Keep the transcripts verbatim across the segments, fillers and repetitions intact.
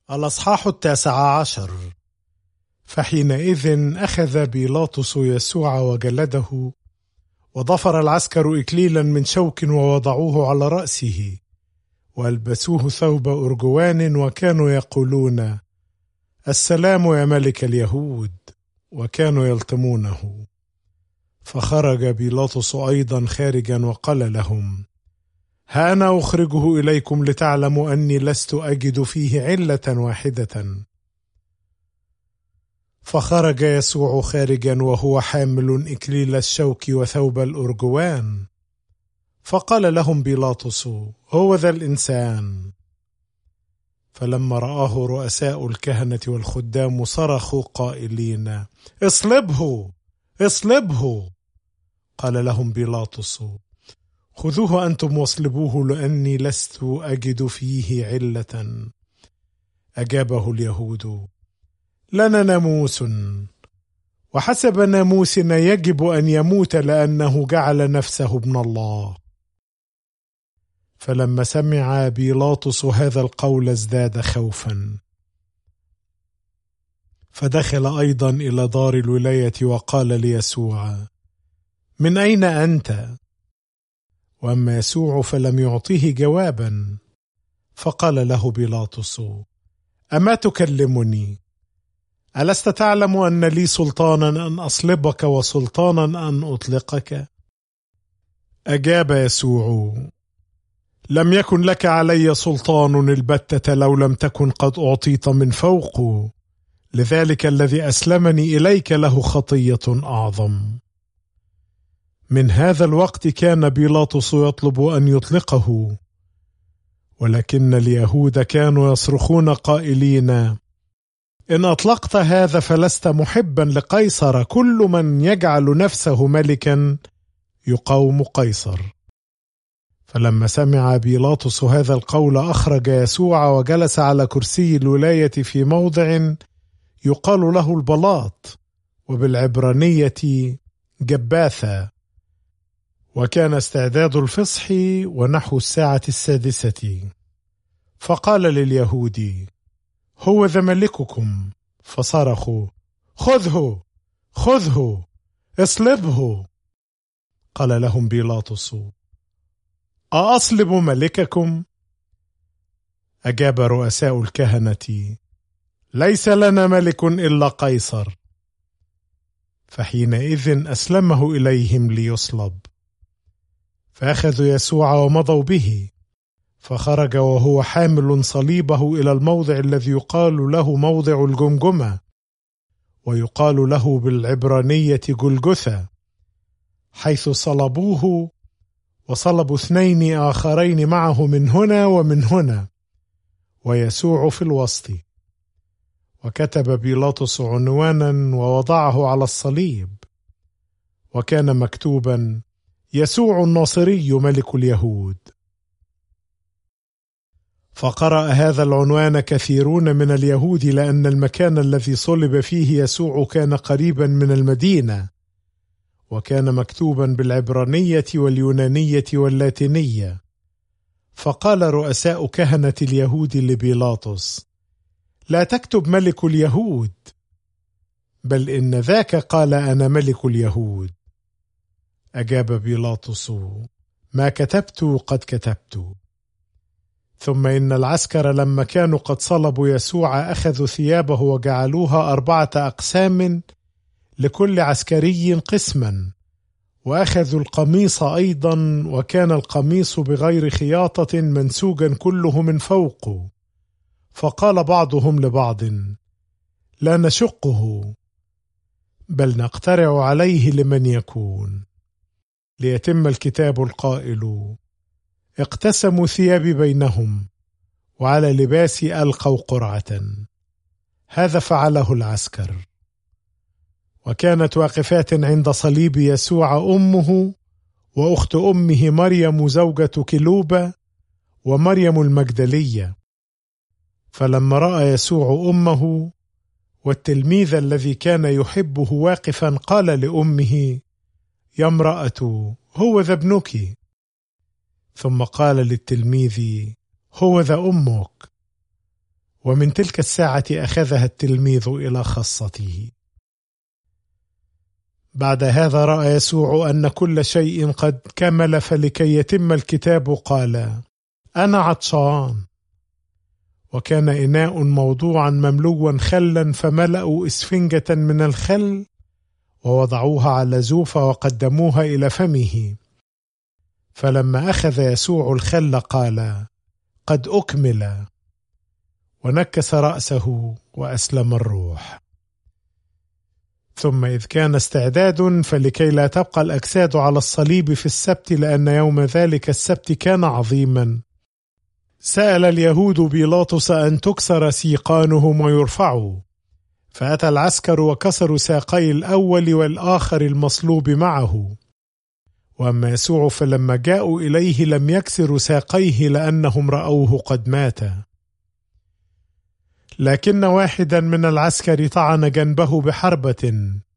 الأصحاح التاسع عشر. فحينئذ أخذ بيلاطس يسوع وجلده، وضفر العسكر إكليلا من شوك ووضعوه على رأسه، وألبسوه ثوب أرجوان، وكانوا يقولون: السلام يا ملك اليهود، وكانوا يلطمونه. فخرج بيلاطس أيضا خارجا وقال لهم: ها أنا أخرجه إليكم لتعلموا أني لست أجد فيه علة واحدة. فخرج يسوع خارجا وهو حامل إكليل الشوك وثوب الأرجوان، فقال لهم بيلاطس: هو ذا الإنسان. فلما رآه رؤساء الكهنة والخدام صرخوا قائلين: اصلبه اصلبه. قال لهم بيلاطس: خذوه أنتم واصلبوه، لأني لست أجد فيه علة. أجابه اليهود: لنا ناموس، وحسب ناموسنا يجب أن يموت، لأنه جعل نفسه ابن الله. فلما سمع بيلاطس هذا القول ازداد خوفا، فدخل أيضا إلى دار الولاية وقال ليسوع: من أين أنت؟ وأما يسوع فلم يعطيه جوابا، فقال له بيلاطس: أما تكلمني؟ ألست تعلم أن لي سلطانا أن أصلبك وسلطانا أن أطلقك؟ أجاب يسوع: لم يكن لك علي سلطان البتة لو لم تكن قد أعطيت من فوق، لذلك الذي أسلمني إليك له خطية أعظم. من هذا الوقت كان بيلاطس يطلب أن يطلقه، ولكن اليهود كانوا يصرخون قائلين: إن أطلقت هذا فلست محبا لقيصر، كل من يجعل نفسه ملكا يقاوم قيصر. فلما سمع بيلاطس هذا القول أخرج يسوع وجلس على كرسي الولاية في موضع يقال له البلاط، وبالعبرانية جباثة، وكان استعداد الفصح ونحو الساعة السادسة. فقال لليهود: هو ذا ملككم. فصرخوا: خذه خذه اصلبه. قال لهم بيلاطس: أأصلب ملككم؟ أجاب رؤساء الكهنة: ليس لنا ملك إلا قيصر. فحينئذ أسلمه إليهم ليصلب. فأخذوا يسوع ومضوا به، فخرج وهو حامل صليبه إلى الموضع الذي يقال له موضع الجمجمة، ويقال له بالعبرانية جلجثة، حيث صلبوه، وصلبوا اثنين آخرين معه من هنا ومن هنا، ويسوع في الوسط. وكتب بيلاطس عنوانا ووضعه على الصليب، وكان مكتوبا: يسوع الناصري ملك اليهود. فقرأ هذا العنوان كثيرون من اليهود، لأن المكان الذي صلب فيه يسوع كان قريبا من المدينة، وكان مكتوبا بالعبرانية واليونانية واللاتينية. فقال رؤساء كهنة اليهود لبيلاطس: لا تكتب ملك اليهود، بل إن ذاك قال أنا ملك اليهود. أجاب بيلاطس: ما كتبت قد كتبت. ثم إن العسكر لما كانوا قد صلبوا يسوع أخذوا ثيابه وجعلوها أربعة أقسام، لكل عسكري قسما، وأخذوا القميص أيضا، وكان القميص بغير خياطة منسوجا كله من فوق. فقال بعضهم لبعض: لا نشقه، بل نقترع عليه لمن يكون، ليتم الكتاب القائل: اقتسموا ثيابي بينهم، وعلى لباسي ألقوا قرعة. هذا فعله العسكر. وكانت واقفات عند صليب يسوع أمه وأخت أمه مريم زوجة كلوبة ومريم المجدلية. فلما رأى يسوع أمه والتلميذ الذي كان يحبه واقفا، قال لأمه: يا امرأة، هو ذا ابنك. ثم قال للتلميذ: هو ذا أمك. ومن تلك الساعة أخذها التلميذ إلى خاصته. بعد هذا رأى يسوع أن كل شيء قد كمل، فلكي يتم الكتاب قال: أنا عطشان. وكان إناء موضوعا مملوا خلا، فملأوا إسفنجة من الخل ووضعوها على زوفة وقدموها إلى فمه. فلما أخذ يسوع الخل قال: قد أكمل، ونكس رأسه وأسلم الروح. ثم إذ كان استعداد فلكي لا تبقى الأجساد على الصليب في السبت، لأن يوم ذلك السبت كان عظيما، سأل اليهود بيلاطس أن تكسر سيقانهم ويرفعوا. فأتى العسكر وكسروا ساقي الأول والآخر المصلوب معه. وأما يسوع فلما جاءوا إليه لم يكسروا ساقيه، لأنهم رأوه قد مات. لكن واحدا من العسكر طعن جنبه بحربة،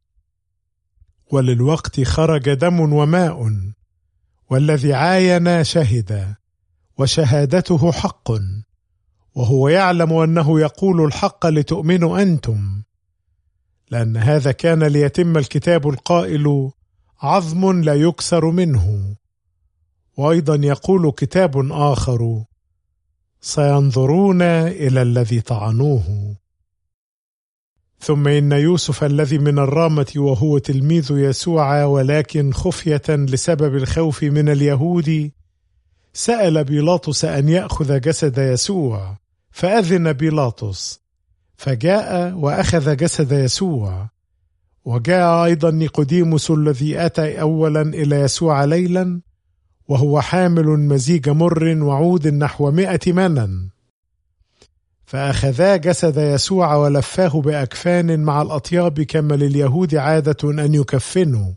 وللوقت خرج دم وماء، والذي عاين شهد، وشهادته حق، وهو يعلم أنه يقول الحق لتؤمنوا أنتم، لأن هذا كان ليتم الكتاب القائل: عظم لا يكسر منه. وأيضا يقول كتاب آخر: سينظرون إلى الذي طعنوه. ثم إن يوسف الذي من الرامة وهو تلميذ يسوع، ولكن خفية لسبب الخوف من اليهود، سأل بيلاطس أن يأخذ جسد يسوع، فأذن بيلاطس، فجاء وأخذ جسد يسوع. وجاء أيضا نيقوديموس الذي أتى أولا إلى يسوع ليلا، وهو حامل مزيج مر وعود نحو مئة منن، فأخذا جسد يسوع ولفاه بأكفان مع الأطياب، كما لليهود عادة أن يكفنوا.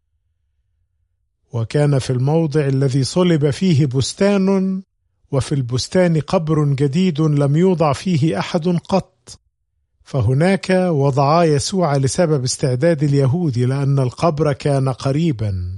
وكان في الموضع الذي صلب فيه بستان، وفي البستان قبر جديد لم يوضع فيه أحد قط، فهناك وضعا يسوع لسبب استعداد اليهود، لأن القبر كان قريبا.